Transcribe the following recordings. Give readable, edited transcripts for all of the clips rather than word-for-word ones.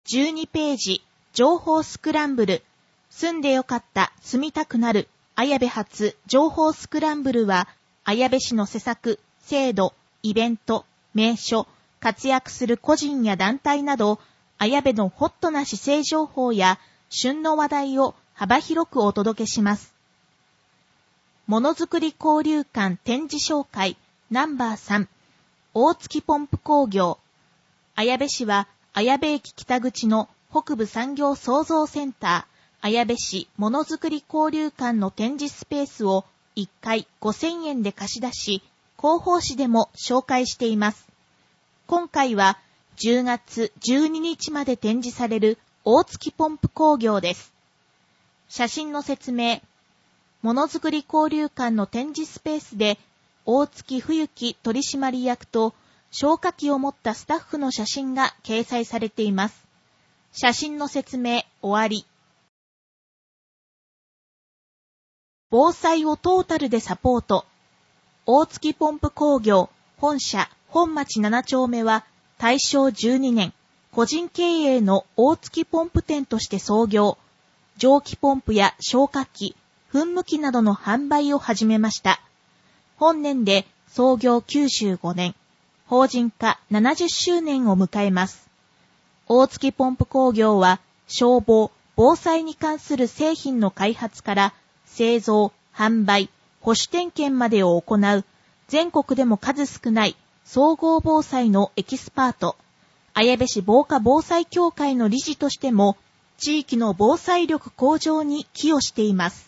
12ページ、情報スクランブル。住んでよかった、住みたくなる。綾部発情報スクランブルは、綾部市の施策、制度、イベント、名所、活躍する個人や団体など、綾部のホットな市政情報や旬の話題を幅広くお届けします。ものづくり交流館展示紹介ナンバー3、大月ポンプ工業。綾部市は綾部駅北口の北部産業創造センター、綾部市ものづくり交流館の展示スペースを1回5000円で貸し出し、広報誌でも紹介しています。今回は10月12日まで展示される大月ポンプ工業です。写真の説明。ものづくり交流館の展示スペースで大月冬木取締役と消火器を持ったスタッフの写真が掲載されています。写真の説明終わり。防災をトータルでサポート。大月ポンプ工業本社本町7丁目は大正12年、個人経営の大月ポンプ店として創業。蒸気ポンプや消火器、噴霧器などの販売を始めました。本年で創業95年、法人化70周年を迎えます。大月ポンプ工業は消防、防災に関する製品の開発から製造、販売、保守点検までを行う全国でも数少ない総合防災のエキスパート、綾部市防火防災協会の理事としても地域の防災力向上に寄与しています。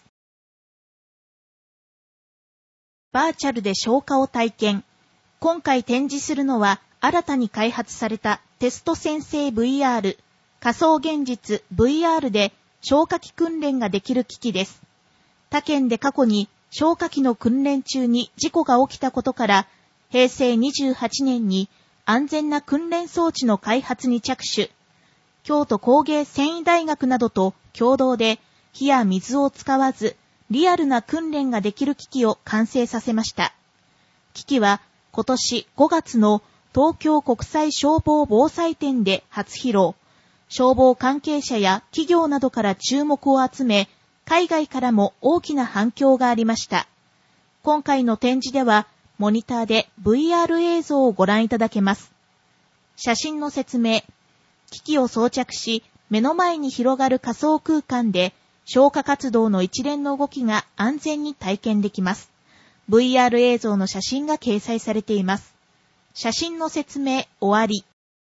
バーチャルで消火を体験。今回展示するのは新たに開発されたテスト先生 VR、仮想現実 VR で消火器訓練ができる機器です。他県で過去に消火器の訓練中に事故が起きたことから、平成28年に安全な訓練装置の開発に着手。京都工芸繊維大学などと共同で火や水を使わずリアルな訓練ができる機器を完成させました。機器は今年5月の東京国際消防防災展で初披露。消防関係者や企業などから注目を集め、海外からも大きな反響がありました。今回の展示ではモニターで VR 映像をご覧いただけます。写真の説明。機器を装着し、目の前に広がる仮想空間で消火活動の一連の動きが安全に体験できます。VR 映像の写真が掲載されています。写真の説明終わり。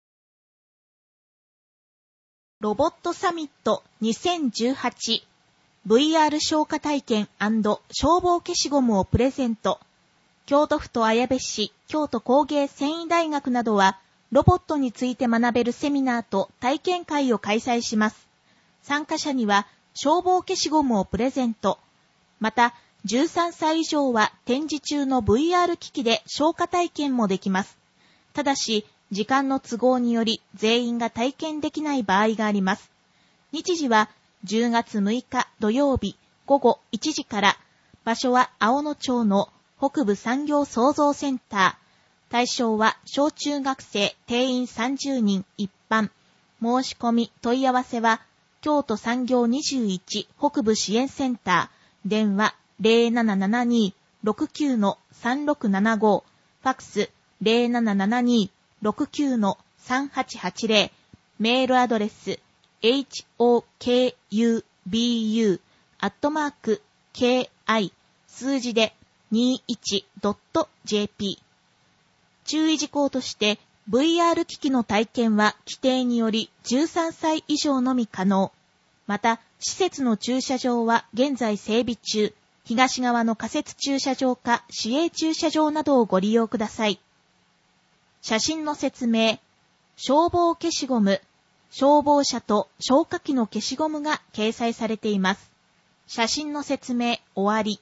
ロボットサミット2018 VR 消火体験&消防消しゴムをプレゼント。京都府と綾部市、京都工芸繊維大学などはロボットについて学べるセミナーと体験会を開催します。参加者には消防消しゴムをプレゼント。また、13歳以上は展示中の VR 機器で消火体験もできます。ただし、時間の都合により全員が体験できない場合があります。日時は10月6日土曜日午後1時から、場所は青野町の北部産業創造センター。対象は小中学生定員30人一般。申し込み問い合わせは京都産業21北部支援センター。電話 0772-69-3675。ファクス 0772-69-3880。メールアドレス hokubu@ki 数字で 21.jp。注意事項として VR 機器の体験は規定により13歳以上のみ可能。また、施設の駐車場は現在整備中。東側の仮設駐車場か市営駐車場などをご利用ください。写真の説明。消防消しゴム、消防車と消火器の消しゴムが掲載されています。写真の説明終わり。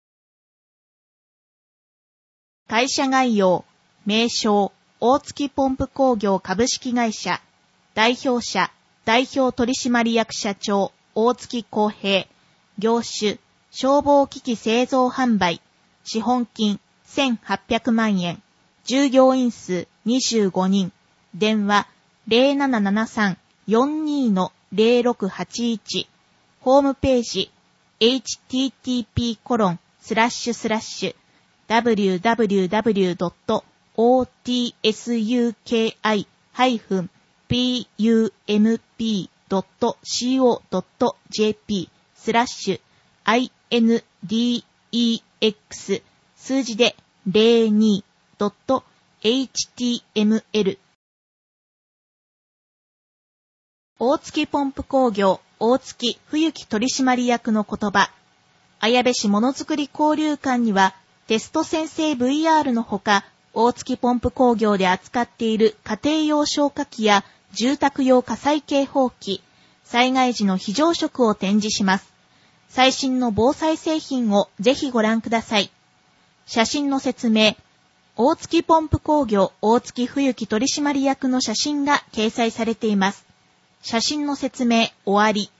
会社概要。名称、大月ポンプ工業株式会社。代表者、代表取締役社長、大月康平。業種、消防機器製造販売。資本金、1800万円。従業員数、25人。電話、0773 42-0681 ホームページ http://www.otsuki-pump.co.jp/index 数字で 02.html 大月ポンプ工業大月冬木取締役の言葉。綾部市ものづくり交流館にはテスト先生 VR のほか、大月ポンプ工業で扱っている家庭用消火器や住宅用火災警報器、災害時の非常食を展示します。最新の防災製品をぜひご覧ください。写真の説明。大月ポンプ工業大月冬木取締役の写真が掲載されています。写真の説明終わり。